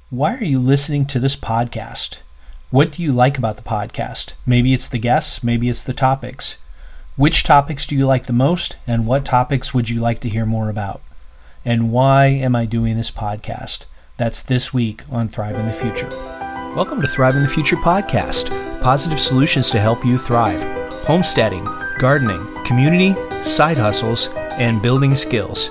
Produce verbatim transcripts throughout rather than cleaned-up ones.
Why are you listening to this podcast? What do you like about the podcast? Maybe it's the guests, maybe it's the topics. Which topics do you like the most, and what topics would you like to hear more about? And why am I doing this podcast? That's this week on Thrive in the Future. Welcome to Thrive in the Future podcast, positive solutions to help you thrive. Homesteading, gardening, community, side hustles, and building skills.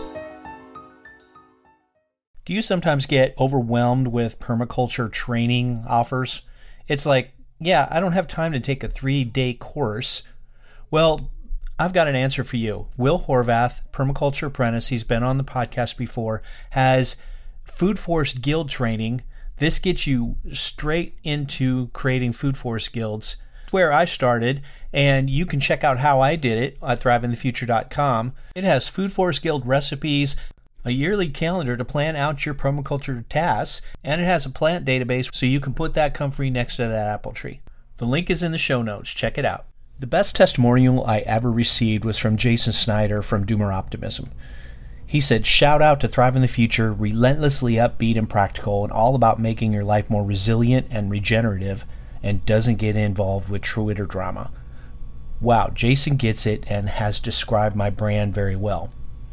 Do you sometimes get overwhelmed with permaculture training offers? It's like, yeah, I don't have time to take a three-day course. Well, I've got an answer for you. Will Horvath, permaculture apprentice, he's been on the podcast before, has Food Forest Guild training. This gets you straight into creating Food Forest Guilds. It's where I started, and you can check out how I did it at thrive in the future dot com. It has Food Forest Guild recipes, a yearly calendar to plan out your permaculture tasks, and it has a plant database so you can put that comfrey next to that apple tree. The link is in the show notes. Check it out. The best testimonial I ever received was from Jason Snyder from Doomer Optimism. He said, "Shout out to Thrive in the Future, relentlessly upbeat and practical, and all about making your life more resilient and regenerative, and doesn't get involved with Twitter drama." Wow, Jason gets it and has described my brand very well.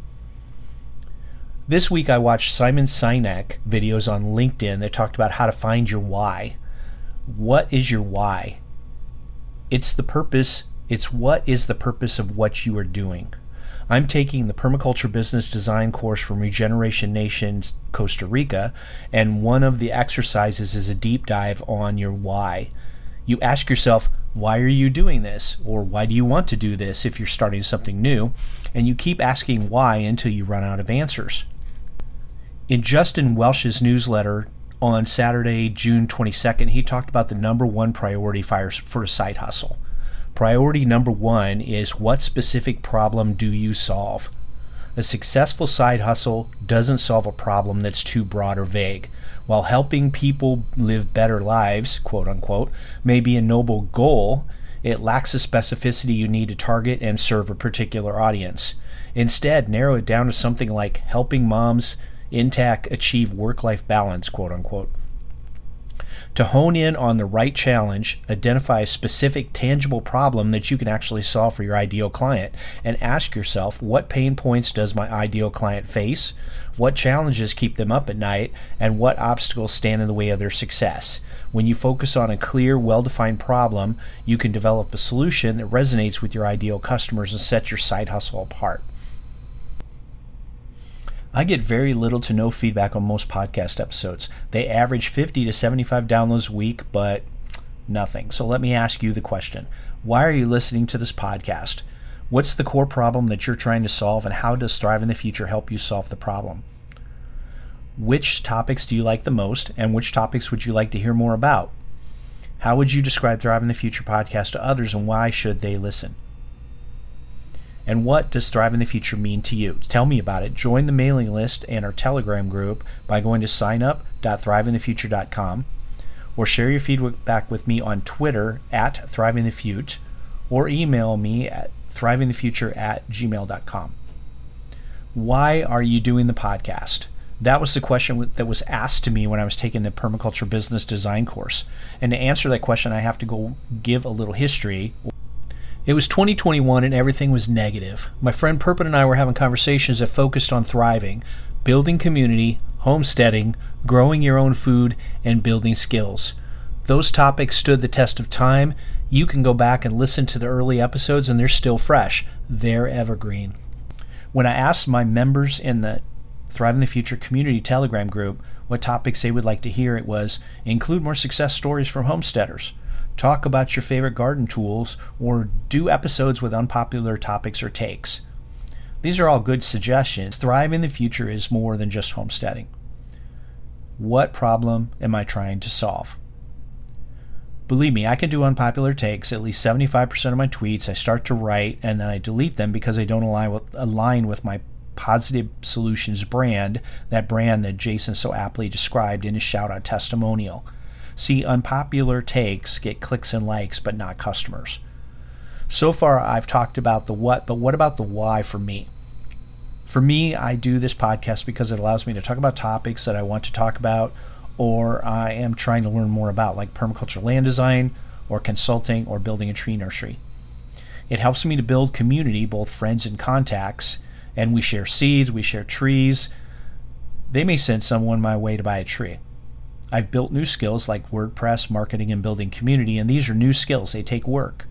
This week I watched Simon Sinek videos on LinkedIn that talked about how to find your why. What is your why? It's the purpose. It's what is the purpose of what you are doing. I'm taking the Permaculture Business Design course from Regeneration Nation, Costa Rica, and one of the exercises is a deep dive on your why. You ask yourself, why are you doing this? Or why do you want to do this if you're starting something new? And you keep asking why until you run out of answers. In Justin Welsh's newsletter on Saturday, June twenty-second, he talked about the number one priority for a side hustle. Priority number one is, what specific problem do you solve? A successful side hustle doesn't solve a problem that's too broad or vague. While helping people live better lives, quote unquote, may be a noble goal, it lacks the specificity you need to target and serve a particular audience. Instead, narrow it down to something like helping moms intact achieve work-life balance, quote unquote. To hone in on the right challenge, identify a specific tangible problem that you can actually solve for your ideal client, and ask yourself, what pain points does my ideal client face? What challenges keep them up at night? And what obstacles stand in the way of their success? When you focus on a clear, well-defined problem, you can develop a solution that resonates with your ideal customers and sets your side hustle apart. I get very little to no feedback on most podcast episodes. They average fifty to seventy-five downloads a week, but nothing. So let me ask you the question. Why are you listening to this podcast? What's the core problem that you're trying to solve, and how does Thrive in the Future help you solve the problem? Which topics do you like the most, and which topics would you like to hear more about? How would you describe Thrive in the Future podcast to others, and why should they listen? And what does Thrive in the Future mean to you? Tell me about it. Join the mailing list and our Telegram group by going to sign up dot thrive in the future dot com, or share your feedback with me on Twitter at thrivingthefute, or email me at thrivingthefuture at gmail dot com. Why are you doing the podcast? That was the question that was asked to me when I was taking the Permaculture Business Design course. And to answer that question, I have to go give a little history. It was twenty twenty-one and everything was negative. My friend Perpin and I were having conversations that focused on thriving, building community, homesteading, growing your own food, and building skills. Those topics stood the test of time. You can go back and listen to the early episodes and they're still fresh. They're evergreen. When I asked my members in the Thrive in the Future community Telegram group what topics they would like to hear, it was include more success stories from homesteaders, talk about your favorite garden tools, or do episodes with unpopular topics or takes. These are all good suggestions. Thrive in the Future is more than just homesteading. What problem am I trying to solve? Believe me, I can do unpopular takes. At least seventy-five percent of my tweets I start to write and then I delete them because they don't align with, align with my Positive Solutions brand, that brand that Jason so aptly described in his shout-out testimonial. See, unpopular takes get clicks and likes, but not customers. So far, I've talked about the what, but what about the why for me? For me, I do this podcast because it allows me to talk about topics that I want to talk about, or I am trying to learn more about, like permaculture land design or consulting or building a tree nursery. It helps me to build community, both friends and contacts, and we share seeds, we share trees. They may send someone my way to buy a tree. I've built new skills like WordPress, marketing, and building community, and these are new skills. They take work.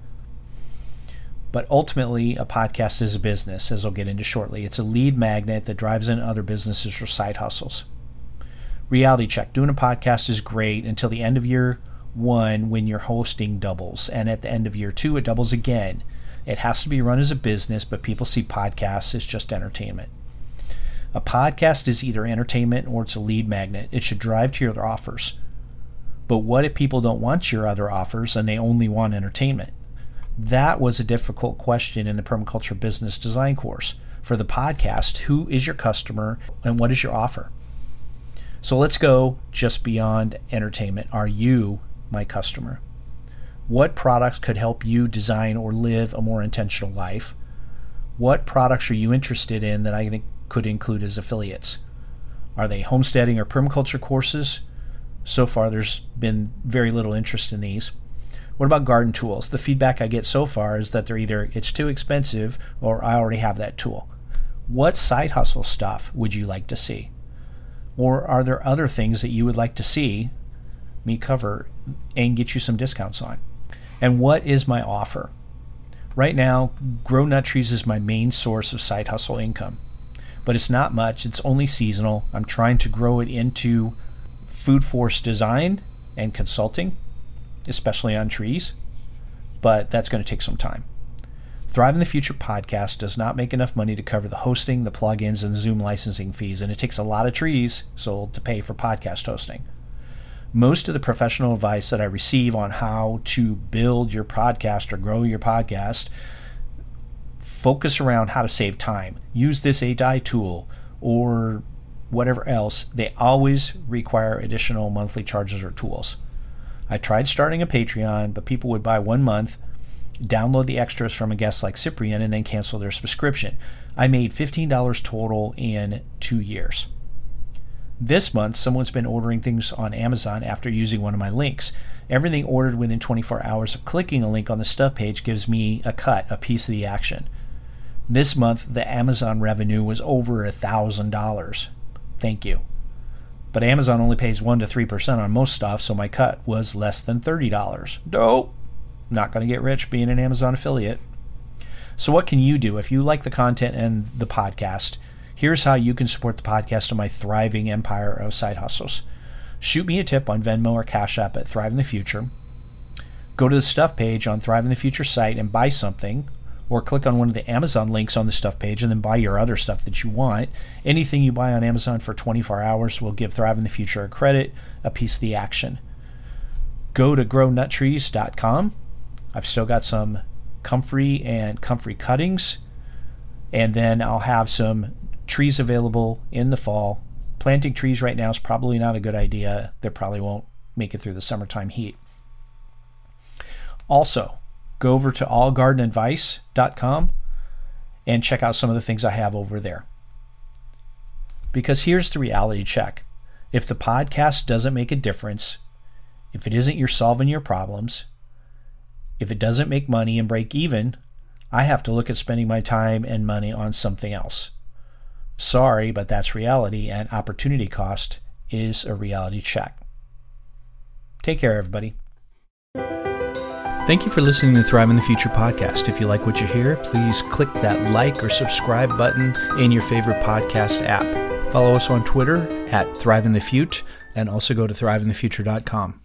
But ultimately, a podcast is a business, as I'll get into shortly. It's a lead magnet that drives in other businesses for side hustles. Reality check. Doing a podcast is great until the end of year one when your hosting doubles. And at the end of year two, it doubles again. It has to be run as a business, but people see podcasts as just entertainment. A podcast is either entertainment or it's a lead magnet. It should drive to your other offers. But what if people don't want your other offers and they only want entertainment? That was a difficult question in the Permaculture Business Design course. For the podcast, who is your customer and what is your offer? So let's go just beyond entertainment. Are you my customer? What products could help you design or live a more intentional life? What products are you interested in that I think could include as affiliates? Are they homesteading or permaculture courses? So far, there's been very little interest in these. What about garden tools? The feedback I get so far is that they're either it's too expensive or I already have that tool. What side hustle stuff would you like to see? Or are there other things that you would like to see me cover and get you some discounts on? And what is my offer? Right now, Grow Nut Trees is my main source of side hustle income. But it's not much. It's only seasonal. I'm trying to grow it into food force design and consulting, especially on trees, but that's going to take some time. Thrive in the Future podcast does not make enough money to cover the hosting, the plugins, and the Zoom licensing fees, and it takes a lot of trees sold to pay for podcast hosting. Most of the professional advice that I receive on how to build your podcast or grow your podcast focus around how to save time. Use this A I tool or whatever else. They always require additional monthly charges or tools. I tried starting a Patreon, but people would buy one month, download the extras from a guest like Cyprian, and then cancel their subscription. I made fifteen dollars total in two years. This month, someone's been ordering things on Amazon after using one of my links. Everything ordered within twenty-four hours of clicking a link on the stuff page gives me a cut, a piece of the action. This month, the Amazon revenue was over one thousand dollars. Thank you. But Amazon only pays one to three percent on most stuff, so my cut was less than thirty dollars. Dope! Not going to get rich being an Amazon affiliate. So what can you do? If you like the content and the podcast, here's how you can support the podcast and my thriving empire of side hustles. Shoot me a tip on Venmo or Cash App at Thrive in the Future. Go to the stuff page on Thrive in the Future site and buy something, or click on one of the Amazon links on the stuff page and then buy your other stuff that you want. Anything you buy on Amazon for twenty-four hours will give Thrive in the Future a credit, a piece of the action. Go to grow nut trees dot com. I've still got some comfrey and comfrey cuttings, and then I'll have some trees available in the fall. Planting trees right now is probably not a good idea. They probably won't make it through the summertime heat. Also, go over to all garden advice dot com and check out some of the things I have over there. Because here's the reality check. If the podcast doesn't make a difference, if it isn't you're solving your problems, if it doesn't make money and break even, I have to look at spending my time and money on something else. Sorry, but that's reality, and opportunity cost is a reality check. Take care, everybody. Thank you for listening to Thrive in the Future podcast. If you like what you hear, please click that like or subscribe button in your favorite podcast app. Follow us on Twitter at Thrive in the Fute, and also go to thrive in the future dot com.